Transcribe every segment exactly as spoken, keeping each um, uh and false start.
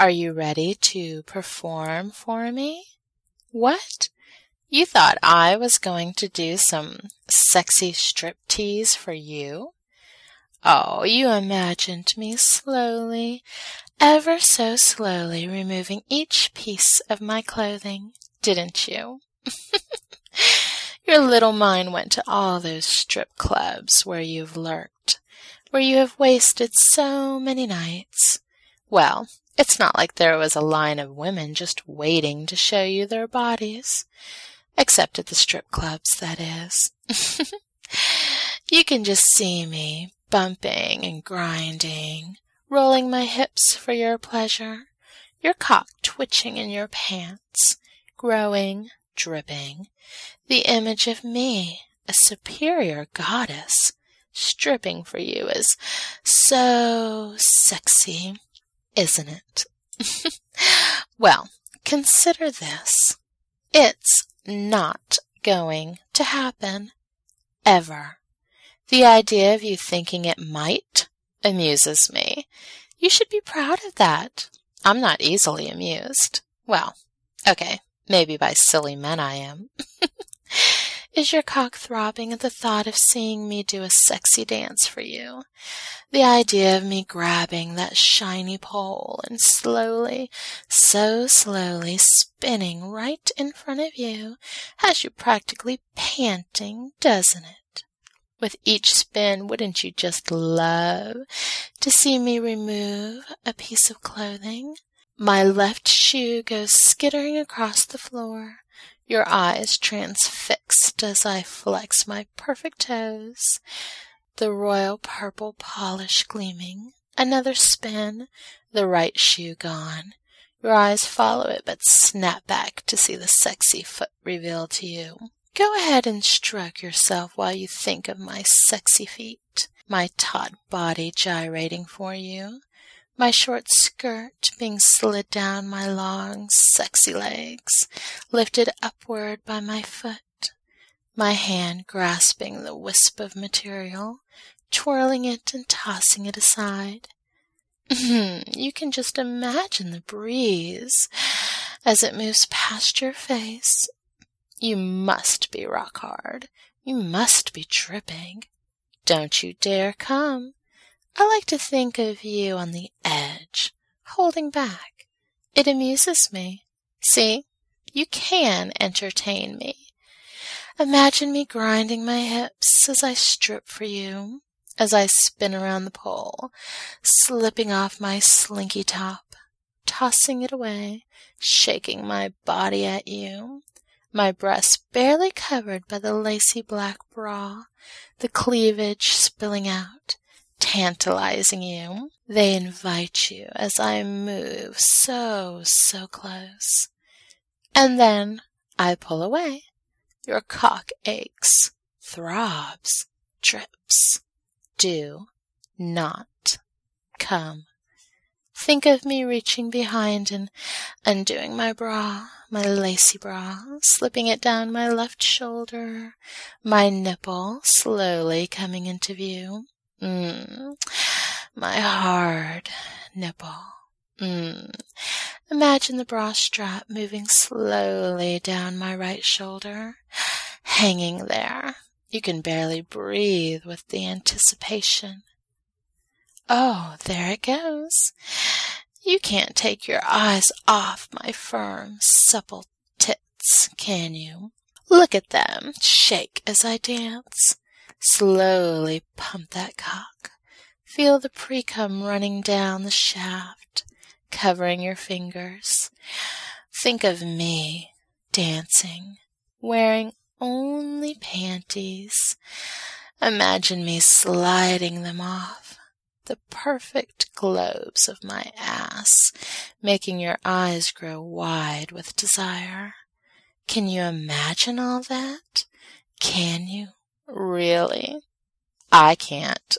Are you ready to perform for me? What? You thought I was going to do some sexy striptease for you? Oh, you imagined me slowly, ever so slowly removing each piece of my clothing, didn't you? Your little mind went to all those strip clubs where you've lurked, where you have wasted so many nights. Well, it's not like there was a line of women just waiting to show you their bodies. Except at the strip clubs, that is. You can just see me, bumping and grinding, rolling my hips for your pleasure, your cock twitching in your pants, growing, dripping, the image of me, a superior goddess, stripping for you is so sexy, isn't it? Well, consider this. It's not going to happen. Ever. The idea of you thinking it might amuses me. You should be proud of that. I'm not easily amused. Well, okay, maybe by silly men I am. Is your cock throbbing at the thought of seeing me do a sexy dance for you? The idea of me grabbing that shiny pole and slowly, so slowly spinning right in front of you has you practically panting, doesn't it? With each spin, wouldn't you just love to see me remove a piece of clothing? My left shoe goes skittering across the floor, your eyes transfixed as I flex my perfect toes, the royal purple polish gleaming. Another spin, the right shoe gone. Your eyes follow it but snap back to see the sexy foot revealed to you. Go ahead and stroke yourself while you think of my sexy feet, my taut body gyrating for you, my short skirt being slid down my long, sexy legs, lifted upward by my foot, my hand grasping the wisp of material, twirling it and tossing it aside. You can just imagine the breeze as it moves past your face. You must be rock hard. You must be dripping. Don't you dare come. I like to think of you on the edge, holding back. It amuses me. See, you can entertain me. Imagine me grinding my hips as I strip for you, as I spin around the pole, slipping off my slinky top, tossing it away, shaking my body at you, my breasts barely covered by the lacy black bra, the cleavage spilling out, tantalizing you. They invite you as I move so, so close. And then I pull away. Your cock aches, throbs, drips. Do not come. Think of me reaching behind and undoing my bra, my lacy bra, slipping it down my left shoulder, my nipple slowly coming into view. Mmm, my hard nipple. Mmm. Imagine the bra strap moving slowly down my right shoulder, hanging there. You can barely breathe with the anticipation. Oh, there it goes. You can't take your eyes off my firm, supple tits, can you? Look at them shake as I dance. Slowly pump that cock. Feel the pre-cum running down the shaft, covering your fingers. Think of me dancing, wearing only panties. Imagine me sliding them off, the perfect globes of my ass, making your eyes grow wide with desire. Can you imagine all that? Can you? Really? I can't.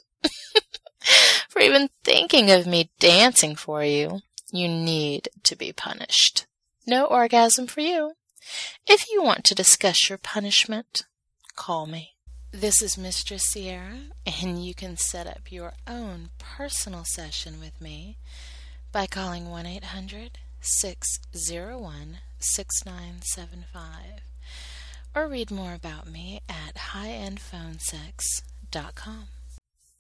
For even thinking of me dancing for you, you need to be punished. No orgasm for you. If you want to discuss your punishment, call me. This is Mistress Sierra, and you can set up your own personal session with me by calling one eight hundred, six zero one, six nine seven five or read more about me at high end phone sex dot com.